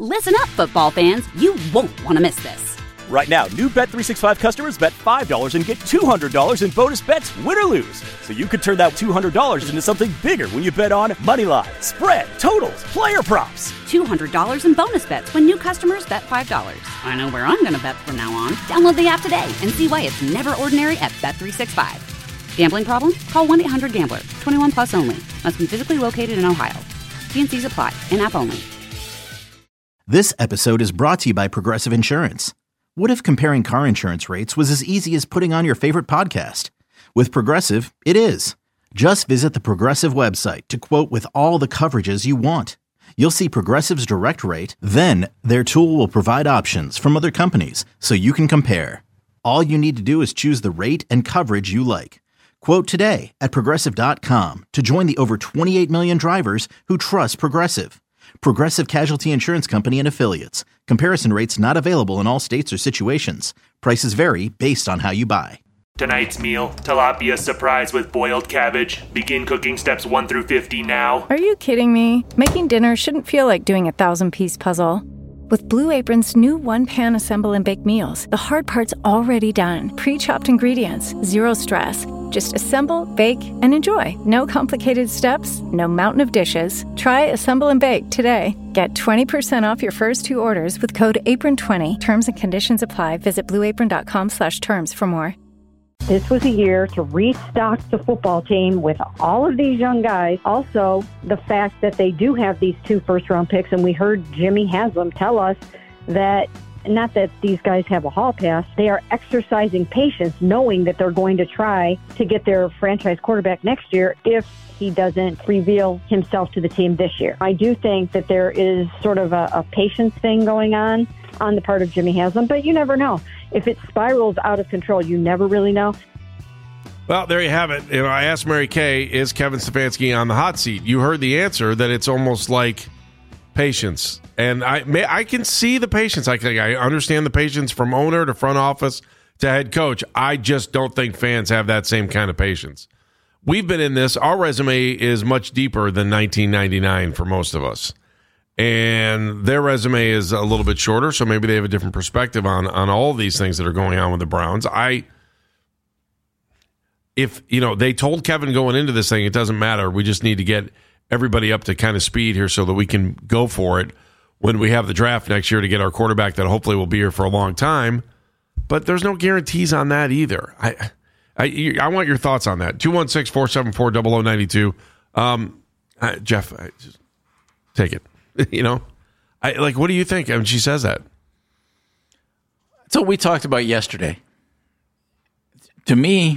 Listen up, football fans. You won't want to miss this. Right now, new Bet365 customers bet $5 and get $200 in bonus bets, win or lose. So you could turn that $200 into something bigger when you bet on money line, spread, totals, player props. $200 in bonus bets when new customers bet $5. I know where I'm going to bet from now on. Download the app today and see why it's never ordinary at Bet365. Gambling problem? Call 1-800-GAMBLER. 21 plus only. Must be physically located in Ohio. T&Cs apply. In-app only. This episode is brought to you by Progressive Insurance. What if comparing car insurance rates was as easy as putting on your favorite podcast? With Progressive, it is. Just visit the Progressive website to quote with all the coverages you want. You'll see Progressive's direct rate, then their tool will provide options from other companies so you can compare. All you need to do is choose the rate and coverage you like. Quote today at Progressive.com to join the over 28 million drivers who trust Progressive. Progressive Casualty Insurance Company and Affiliates. Comparison rates not available in all states or situations. Prices vary based on how you buy. Tonight's meal, tilapia surprise with boiled cabbage. Begin cooking steps 1 through 50 now. Are you kidding me? Making dinner shouldn't feel like doing a 1,000-piece puzzle. With Blue Apron's new one-pan assemble and bake meals, the hard part's already done. Pre-chopped ingredients, zero stress. Just assemble, bake, and enjoy. No complicated steps, no mountain of dishes. Try Assemble and Bake today. Get 20% off your first 2 orders with code APRON20. Terms and conditions apply. Visit blueapron.com/terms for more. This was a year to restock the football team with all of these young guys. Also, the fact that they do have these 2 first-round picks, and we heard Jimmy Haslam tell us that, not that these guys have a hall pass, they are exercising patience, knowing that they're going to try to get their franchise quarterback next year if he doesn't reveal himself to the team this year. I do think that there is sort of a patience thing going on the part of Jimmy Haslam, but you never know. If it spirals out of control, you never really know. Well, there you have it. You know, I asked Mary Kay, is Kevin Stefanski on the hot seat? You heard the answer, that it's almost like patience. And I can see the patience. I understand the patience from owner to front office to head coach. I just don't think fans have that same kind of patience. We've been in this. Our resume is much deeper than 1999 for most of us. And their resume is a little bit shorter, so maybe they have a different perspective on all these things that are going on with the Browns. If they told Kevin going into this thing, it doesn't matter. We just need to get everybody up to kind of speed here so that we can go for it when we have the draft next year to get our quarterback that hopefully will be here for a long time. But there's no guarantees on that either. I want your thoughts on that. 216-474-0092. Jeff, just take it. What do you think? I mean, she says that. That's what we talked about yesterday. To me,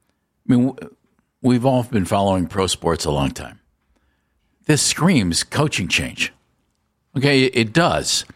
we've all been following pro sports a long time. This screams coaching change. Okay, it does.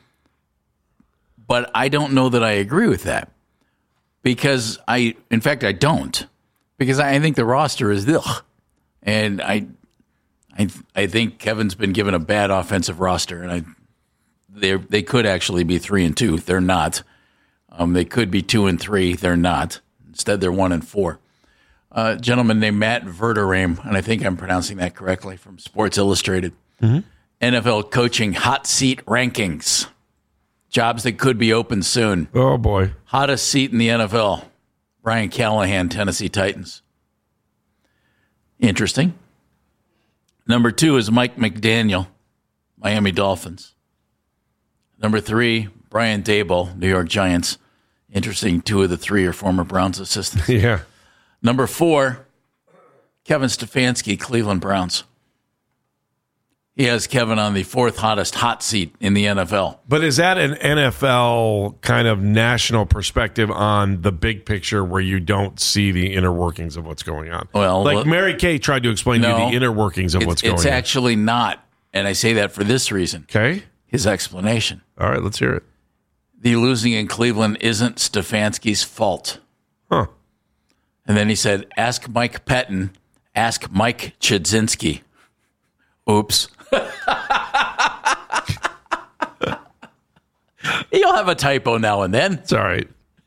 But I don't know that I agree with that. Because I don't. Because I think the roster is ugh. And I think Kevin's been given a bad offensive roster, and they could actually be 3-2. They're not. They could be 2-3. They're not. Instead, they're 1-4. A gentleman named Matt Verderame, and I think I'm pronouncing that correctly, from Sports Illustrated. Mm-hmm. NFL coaching hot seat rankings. Jobs that could be open soon. Oh, boy. Hottest seat in the NFL. Brian Callahan, Tennessee Titans. Interesting. Number 2 is Mike McDaniel, Miami Dolphins. Number 3, Brian Daboll, New York Giants. Interesting, 2 of the 3 are former Browns assistants. Yeah. Number 4, Kevin Stefanski, Cleveland Browns. He has Kevin on the 4th hottest hot seat in the NFL. But is that an NFL kind of national perspective on the big picture where you don't see the inner workings of what's going on? Well, like Mary Kay tried to explain to you the inner workings of what's going on. It's actually not, and I say that for this reason. Okay. His explanation. All right, let's hear it. The losing in Cleveland isn't Stefanski's fault. Huh. And then he said, ask Mike Pettin, ask Mike Chudzinski. Oops. You'll have a typo now and then. It's all right.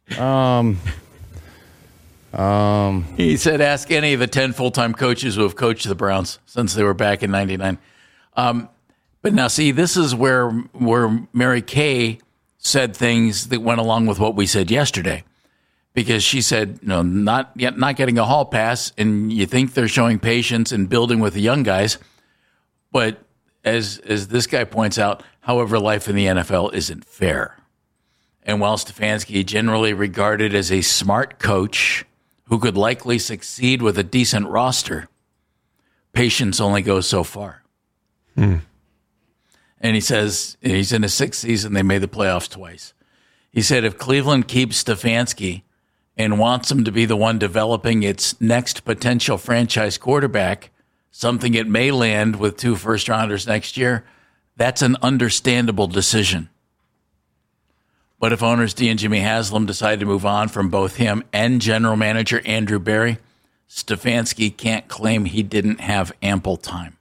He said, ask any of the 10 full-time coaches who have coached the Browns since they were back in 99. But now, see, this is where Mary Kay said things that went along with what we said yesterday, because she said, not getting a hall pass, and you think they're showing patience and building with the young guys, but as this guy points out, however, life in the NFL isn't fair. And while Stefanski generally regarded as a smart coach who could likely succeed with a decent roster, patience only goes so far. And he says he's in his 6th season. They made the playoffs twice. He said if Cleveland keeps Stefanski and wants him to be the one developing its next potential franchise quarterback, something it may land with 2 first-rounders next year, that's an understandable decision. But if owners D and Jimmy Haslam decide to move on from both him and general manager Andrew Berry, Stefanski can't claim he didn't have ample time.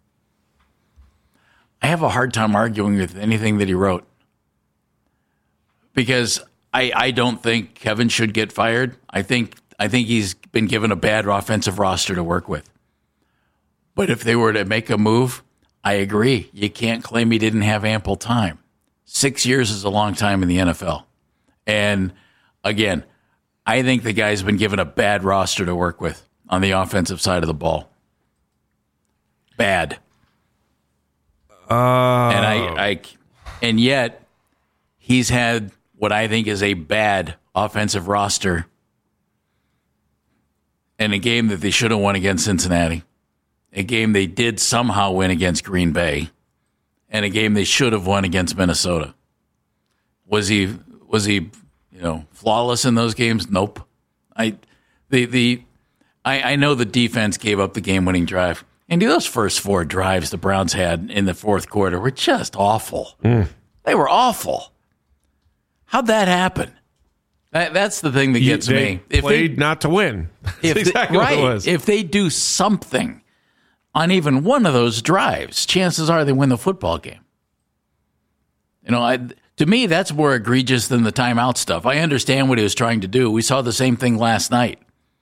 I have a hard time arguing with anything that he wrote, because I don't think Kevin should get fired. I think he's been given a bad offensive roster to work with. But if they were to make a move, I agree. You can't claim he didn't have ample time. 6 years is a long time in the NFL. And again, I think the guy's been given a bad roster to work with on the offensive side of the ball. Bad. And yet he's had what I think is a bad offensive roster in a game that they should have won against Cincinnati, a game they did somehow win against Green Bay, and a game they should have won against Minnesota. Was he flawless in those games? Nope. I know the defense gave up the game-winning drive. And those first 4 drives the Browns had in the fourth quarter were just awful. They were awful. How'd that happen? That's the thing that gets me. They played not to win. That's exactly what it was. If they do something on even one of those drives, chances are they win the football game. To me, that's more egregious than the timeout stuff. I understand what he was trying to do. We saw the same thing last night.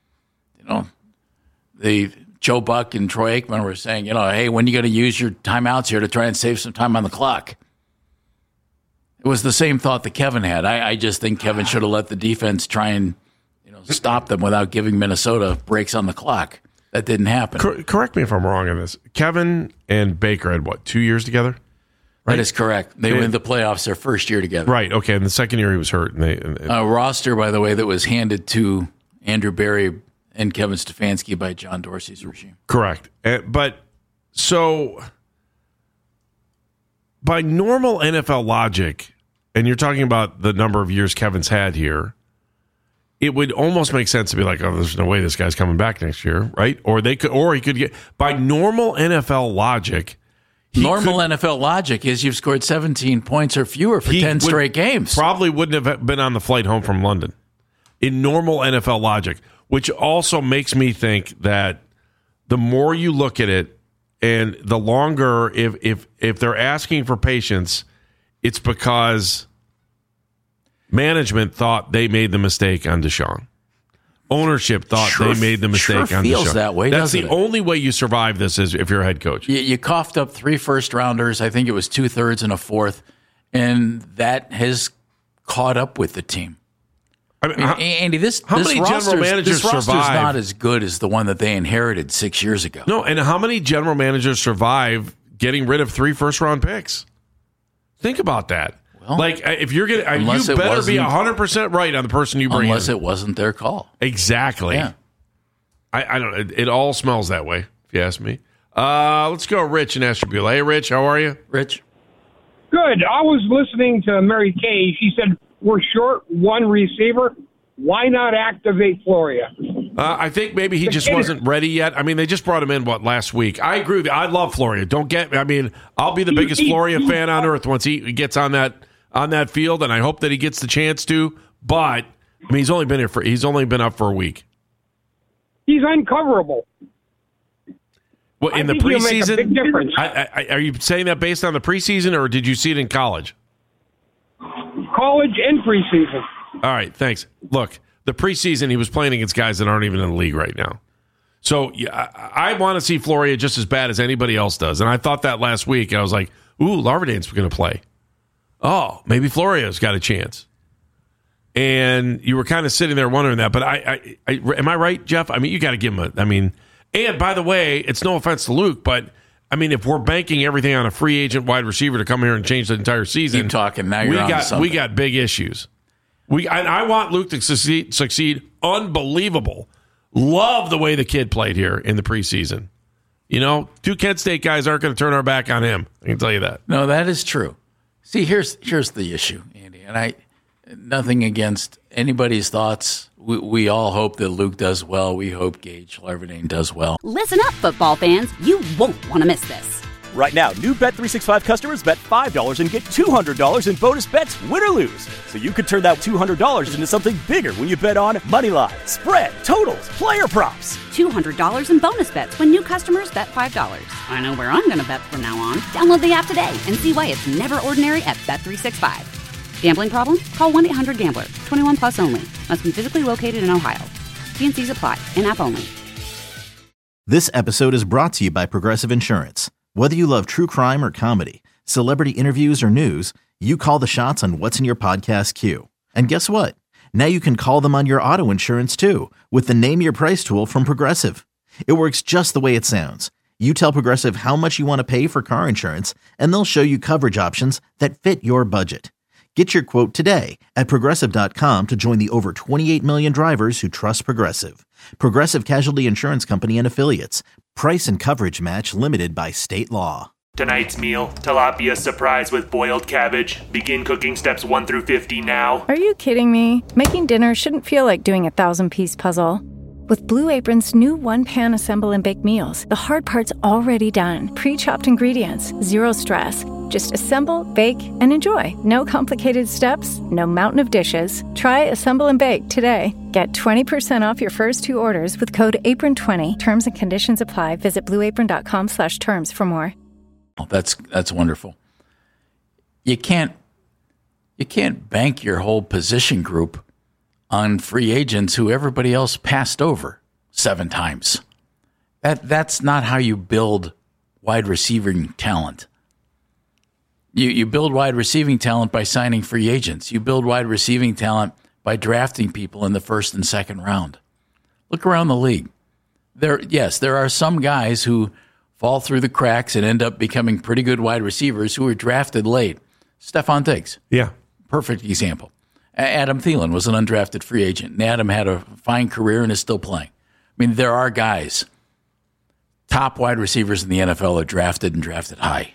Joe Buck and Troy Aikman were saying, hey, when are you going to use your timeouts here to try and save some time on the clock? It was the same thought that Kevin had. I just think Kevin should have let the defense try and stop them without giving Minnesota breaks on the clock. That didn't happen. Correct me if I'm wrong on this. Kevin and Baker had, 2 years together? Right? That is correct. They went to the playoffs their first year together. Right, okay. And the second year he was hurt. A roster, by the way, that was handed to Andrew Berry and Kevin Stefanski by John Dorsey's regime. Correct. But so by normal NFL logic, and you're talking about the number of years Kevin's had here, it would almost make sense to be like, oh, there's no way this guy's coming back next year, right? Or he could get, by normal NFL logic. NFL logic is you've scored 17 points or fewer for 10 straight games. Probably wouldn't have been on the flight home from London in normal NFL logic, which also makes me think that the more you look at it and the longer, if they're asking for patience, it's because management thought they made the mistake on Deshaun. Ownership thought they made the mistake on Deshaun. Feels that way. That's the it? Only way you survive this is if you're a head coach. You coughed up 3 first-rounders. I think it was 2/3 and a 4th, and that has caught up with the team. I mean, Andy, this roster's not as good as the one that they inherited 6 years ago. No, and how many general managers survive getting rid of 3 first-round picks? Think about that. Well, if you're going to, you better be 100% right on the person you bring in. Unless it wasn't their call. Exactly. Yeah. I don't. It all smells that way, if you ask me. Let's go, Rich in Ashtabula. Hey, Rich, how are you? Rich. Good. I was listening to Mary Kay. She said we're short 1 receiver. Why not activate Floria? I think maybe he just wasn't ready yet. I mean, they just brought him in, last week? I agree with you. I love Floria. I'll be the biggest Floria fan on earth once he gets on that field, and I hope that he gets the chance to. But he's only been up for a week. He's uncoverable. Well, in the preseason, make a big difference. Are you saying that based on the preseason, or did you see it in college? College and preseason. All right, thanks. Look, the preseason he was playing against guys that aren't even in the league right now. So yeah, I want to see Floria just as bad as anybody else does. And I thought that last week. And I was like, ooh, Larvadane's going to play. Oh, maybe Floria's got a chance. And you were kind of sitting there wondering that. But I am I right, Jeff? I mean, you got to give him and by the way, it's no offense to Luke, but I mean, if we're banking everything on a free agent wide receiver to come here and change the entire season, keep talking. Now you're on to something. We got big issues. I want Luke to succeed. Unbelievable. Love the way the kid played here in the preseason. You know, 2 Kent State guys aren't going to turn our back on him. I can tell you that. No, that is true. See, here's the issue, Andy, and nothing against anybody's thoughts. We all hope that Luke does well. We hope Gage Larvadane does well. Listen up, football fans. You won't want to miss this. Right now, new Bet365 customers bet $5 and get $200 in bonus bets, win or lose. So you could turn that $200 into something bigger when you bet on moneyline, spread, totals, player props. $200 in bonus bets when new customers bet $5. I know where I'm going to bet from now on. Download the app today and see why it's never ordinary at Bet365. Gambling problem? Call 1-800-GAMBLER. 21 plus only. Must be physically located in Ohio. T&Cs apply. In-app only. This episode is brought to you by Progressive Insurance. Whether you love true crime or comedy, celebrity interviews or news, you call the shots on what's in your podcast queue. And guess what? Now you can call them on your auto insurance too with the Name Your Price tool from Progressive. It works just the way it sounds. You tell Progressive how much you want to pay for car insurance, and they'll show you coverage options that fit your budget. Get your quote today at Progressive.com to join the over 28 million drivers who trust Progressive. Progressive Casualty Insurance Company and Affiliates. Price and coverage match limited by state law. Tonight's meal, tilapia surprise with boiled cabbage. Begin cooking steps 1 through 50 now. Are you kidding me? Making dinner shouldn't feel like doing a 1,000-piece puzzle. With Blue Apron's new one-pan assemble and bake meals, the hard part's already done. Pre-chopped ingredients, zero stress. Just assemble, bake, and enjoy. No complicated steps, no mountain of dishes. Try Assemble and Bake today. Get 20% off your first 2 orders with code APRON20. Terms and conditions apply. Visit blueapron.com/terms for more. Oh, that's wonderful. You can't bank your whole position group on free agents who everybody else passed over 7 times. That's not how you build wide receiving talent. You build wide receiving talent by signing free agents. You build wide receiving talent by drafting people in the 1st and 2nd round. Look around the league. There are some guys who fall through the cracks and end up becoming pretty good wide receivers who were drafted late. Stephon Diggs. Yeah. Perfect example. Adam Thielen was an undrafted free agent, and Adam had a fine career and is still playing. I mean, there are guys, top wide receivers in the NFL are drafted and drafted high.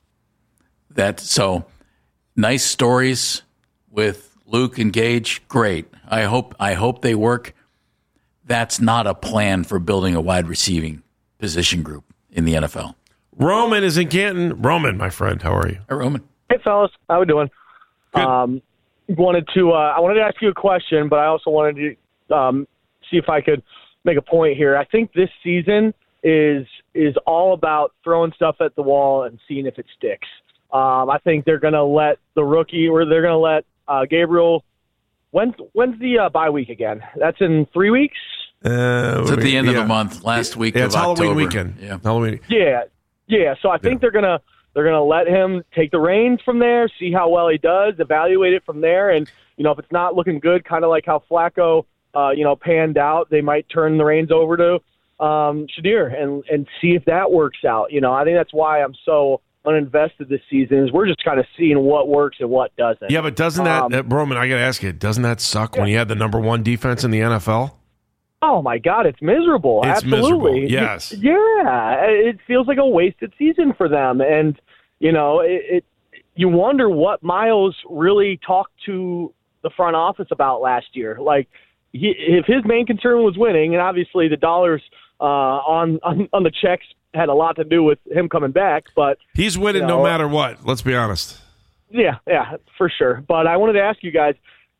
So nice stories with Luke and Gage, great. I hope they work. That's not a plan for building a wide receiving position group in the NFL. Roman is in Canton. Roman, my friend, how are you? Hey, Roman. Hey, fellas. How we doing? Good. I wanted to ask you a question, but I also wanted to see if I could make a point here. I think this season is all about throwing stuff at the wall and seeing if it sticks. I think they're going to let the rookie, or they're going to let Gabriel. When's the bye week again? That's in 3 weeks. It's at the end of the month, last week of it's Halloween October. weekend. Yeah, Halloween. Yeah. So I think they're gonna let him take the reins from there, see how well he does, evaluate it from there, and if it's not looking good, kind of like how Flacco, panned out, they might turn the reins over to Shadir and see if that works out. I think that's why I'm so uninvested this season, is we're just kind of seeing what works and what doesn't. Yeah, but doesn't that, Roman, I got to ask you, doesn't that suck when you had the number 1 defense in the NFL? Oh, my God, it's miserable. It's Absolutely. miserable, yes. Yeah, it feels like a wasted season for them. And, you wonder what Miles really talked to the front office about last year. Like, if his main concern was winning, and obviously the dollars on the checks had a lot to do with him coming back, but he's winning no matter what. Let's be honest. Yeah, for sure. But I wanted to ask you guys,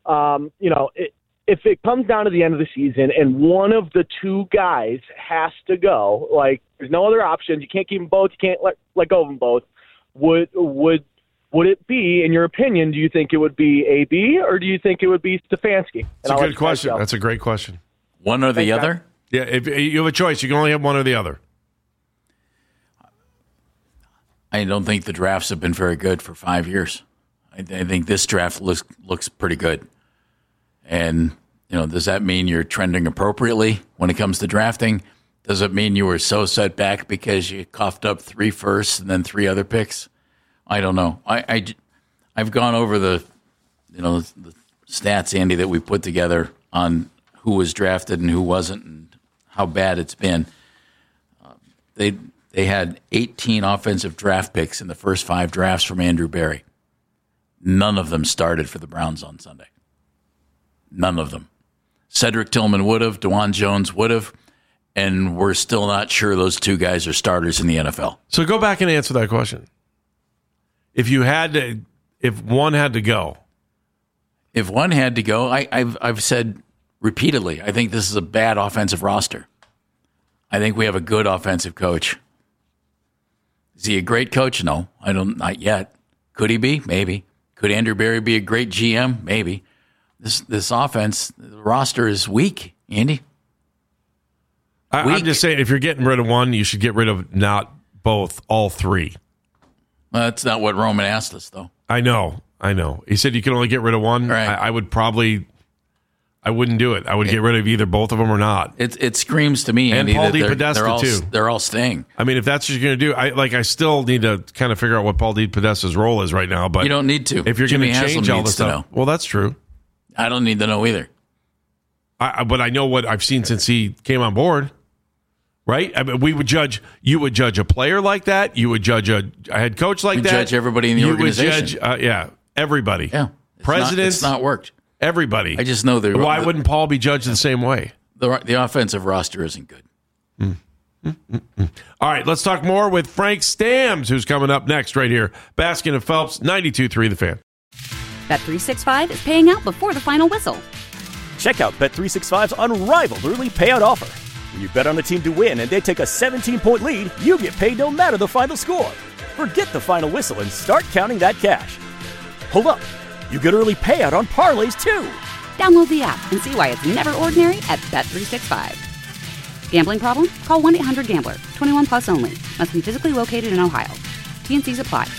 if it comes down to the end of the season and one of the 2 guys has to go, like there's no other options, you can't keep them both, you can't let go of them both. Would it be, in your opinion, do you think it would be AB or do you think it would be Stefanski? That's a good question. That's a great question. One or the other? Yeah, if you have a choice, you can only have one or the other. I don't think the drafts have been very good for 5 years. I think this draft looks pretty good. And, does that mean you're trending appropriately when it comes to drafting? Does it mean you were so set back because you coughed up 3 firsts and then 3 other picks? I don't know. I've gone over the stats, Andy, that we put together on who was drafted and who wasn't and how bad it's been. They had 18 offensive draft picks in the first 5 drafts from Andrew Berry. None of them started for the Browns on Sunday. None of them. Cedric Tillman would have, DeJuan Jones would have, and we're still not sure those 2 guys are starters in the NFL. So go back and answer that question. If one had to go. If one had to go, I've said repeatedly, I think this is a bad offensive roster. I think we have a good offensive coach. Is he a great coach? No, not yet. Could he be? Maybe. Could Andrew Berry be a great GM? Maybe. This offense, the roster is weak, Andy. I'm just saying, if you're getting rid of one, you should get rid of not both, all 3. Well, that's not what Roman asked us, though. I know. He said you can only get rid of one. Right. I wouldn't do it. I would get rid of either both of them or not. It screams to me, Andy, and Paul DePodesta too. They're all staying. I mean, if that's what you're going to do, I still need to kind of figure out what Paul DePodesta's role is right now. But you don't need to. If you're going to change all the stuff, know. Well, that's true. I don't need to know either. But I know what I've seen since he came on board. Right? I mean, you would judge a player like that. You would judge a head coach like that. Judge everybody in the organization. You would judge, everybody. Yeah. Presidents. It's not worked. Everybody. I just know why wouldn't Paul be judged the same way? The offensive roster isn't good. All right, let's talk more with Frank Stams, who's coming up next right here. Baskin and Phelps, 92.3 The Fan. Bet365 is paying out before the final whistle. Check out Bet365's unrivaled early payout offer. When you bet on a team to win and they take a 17-point lead, you get paid no matter the final score. Forget the final whistle and start counting that cash. Hold up. You get early payout on parlays, too. Download the app and see why it's never ordinary at Bet365. Gambling problem? Call 1-800-GAMBLER. 21 plus only. Must be physically located in Ohio. T&Cs apply.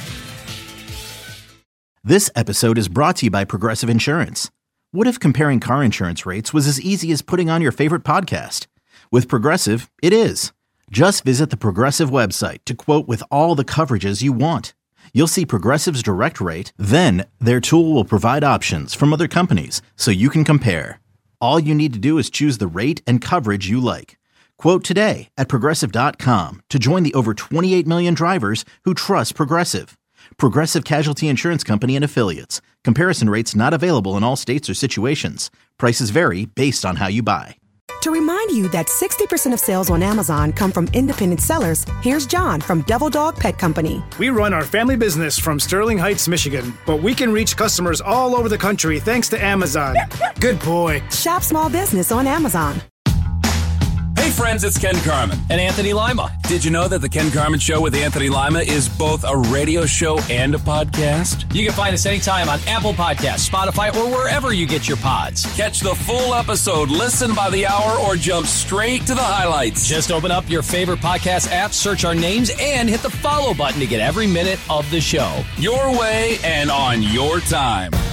This episode is brought to you by Progressive Insurance. What if comparing car insurance rates was as easy as putting on your favorite podcast? With Progressive, it is. Just visit the Progressive website to quote with all the coverages you want. You'll see Progressive's direct rate, then their tool will provide options from other companies so you can compare. All you need to do is choose the rate and coverage you like. Quote today at Progressive.com to join the over 28 million drivers who trust Progressive. Progressive Casualty Insurance Company and Affiliates. Comparison rates not available in all states or situations. Prices vary based on how you buy. To remind you that 60% of sales on Amazon come from independent sellers, here's John from Devil Dog Pet Company. We run our family business from Sterling Heights, Michigan, but we can reach customers all over the country thanks to Amazon. Good boy. Shop small business on Amazon. Hey friends, it's Ken Carman. And Anthony Lima. Did you know that the Ken Carman Show with Anthony Lima is both a radio show and a podcast? You can find us anytime on Apple Podcasts, Spotify, or wherever you get your pods. Catch the full episode, listen by the hour, or jump straight to the highlights. Just open up your favorite podcast app, search our names, and hit the follow button to get every minute of the show. Your way and on your time.